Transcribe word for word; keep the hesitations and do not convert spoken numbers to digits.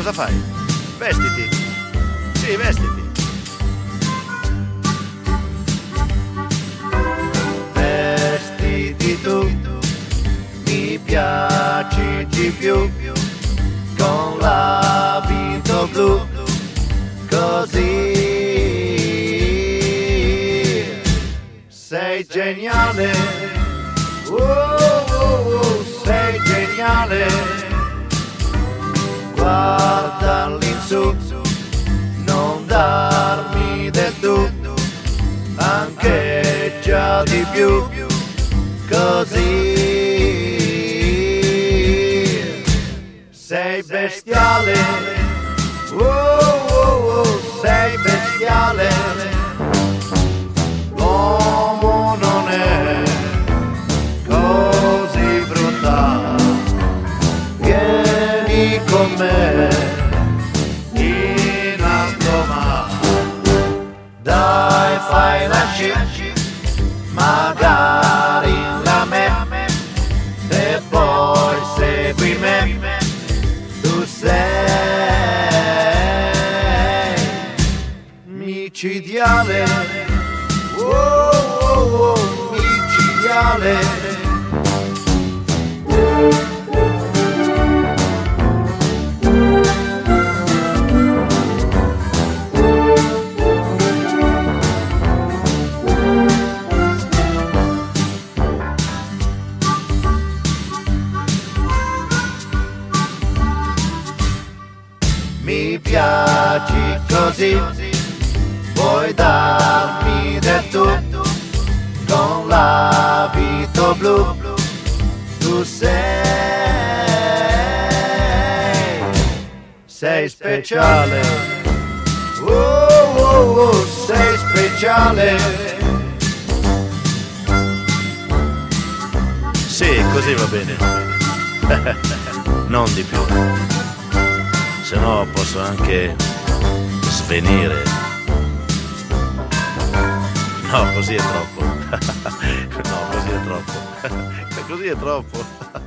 cosa fai? Vestiti. Sì, vestiti. Vestiti tu, mi piaci di più, con l'abito blu, così. Sei geniale, oh, oh, oh, sei geniale. Guarda all'insù, non darmi del tu, anche già di più, così. Sei bestiale, oh, oh, oh, sei bestiale. L'uomo non è così brutale, vieni con me in alto mare, dai fai la sci, magari la me, e poi segui me, tu sei micidiale, oh, oh, oh, micidiale. Mi piaci così, vuoi darmi del tu, con l'abito blu, tu sei, sei speciale, oh, oh, oh, sei speciale. Sì, così va bene. Non di più. Se no posso anche svenire. No, così è troppo. No, così è troppo. Così è troppo.